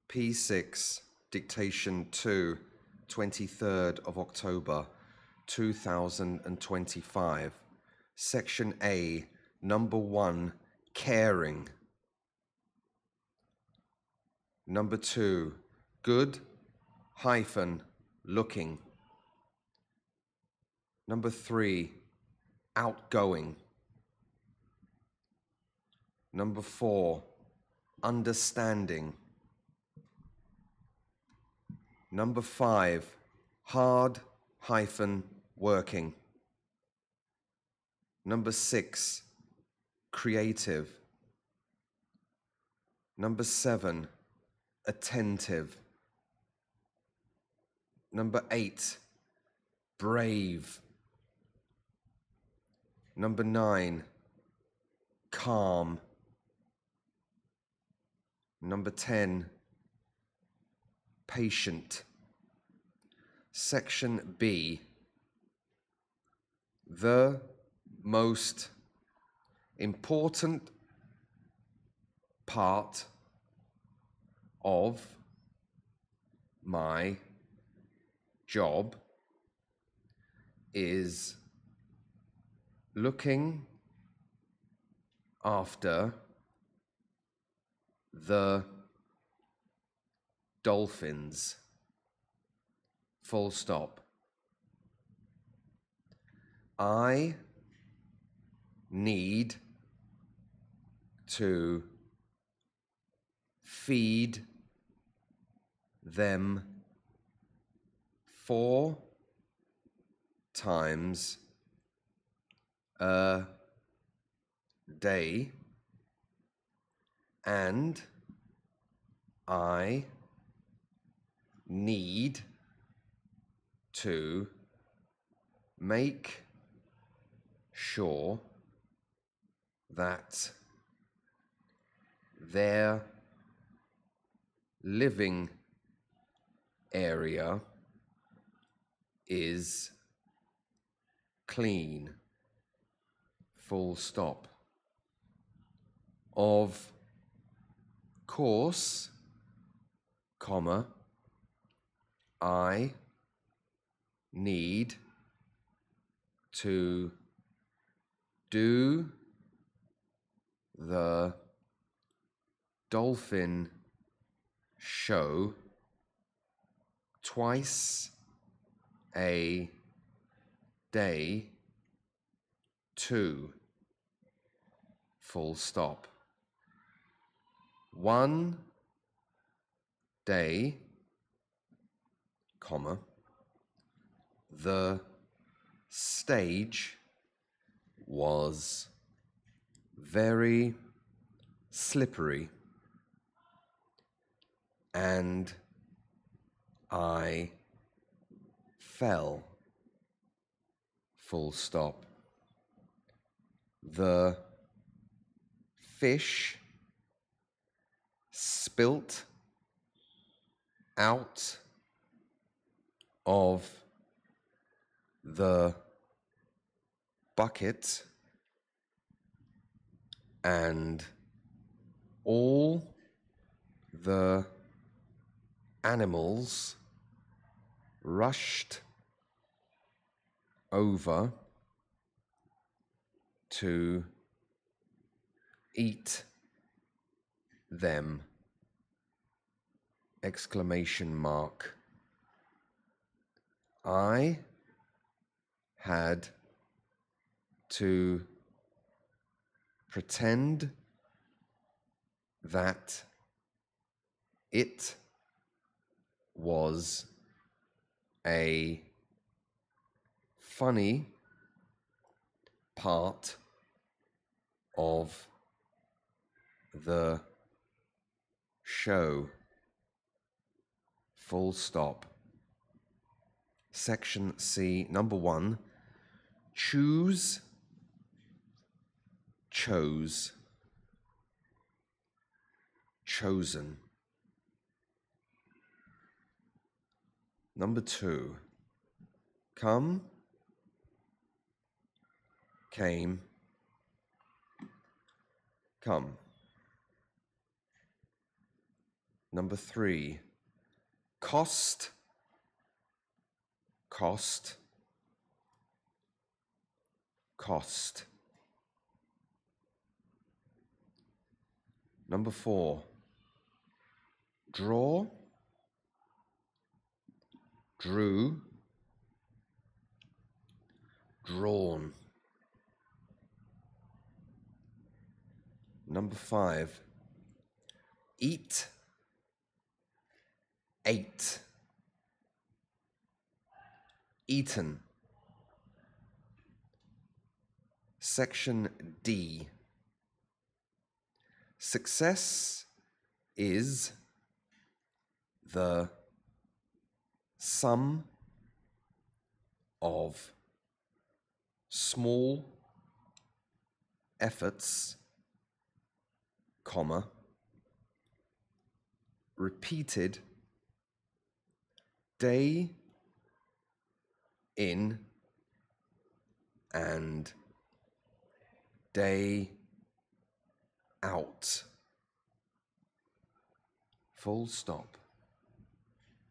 P6, Dictation 2, 23rd of October, 2025. Section A, number 1, caring. Number 2, good, looking. Number 3, outgoing. Number 4, understanding. Number 5, hard, working. Number 6, creative. Number 7, attentive. Number 8, brave. Number 9, calm. Number 10, patient. Section B, the most important part of my job is looking after the dolphins. Full stop. I need to feed them 4 times a day, and I need to make sure that their living area is clean. Full stop. Of course, comma, I need to do the dolphin show twice a day too. Full stop. 1 day, comma, the stage was very slippery and I fell. Full stop. The fish spilt out of the bucket and all the animals rushed over to eat them. Exclamation mark. I had to pretend that it was a funny part of the show. Full stop. Section C, number 1, choose, chose, chosen. Number 2, come, came, come. Number 3, cost, cost, cost. Number 4, draw, drew, drawn. Number 5, eat, ate, eaten. Section D. Success is the sum of small efforts, comma, repeated day in and day out. Full stop.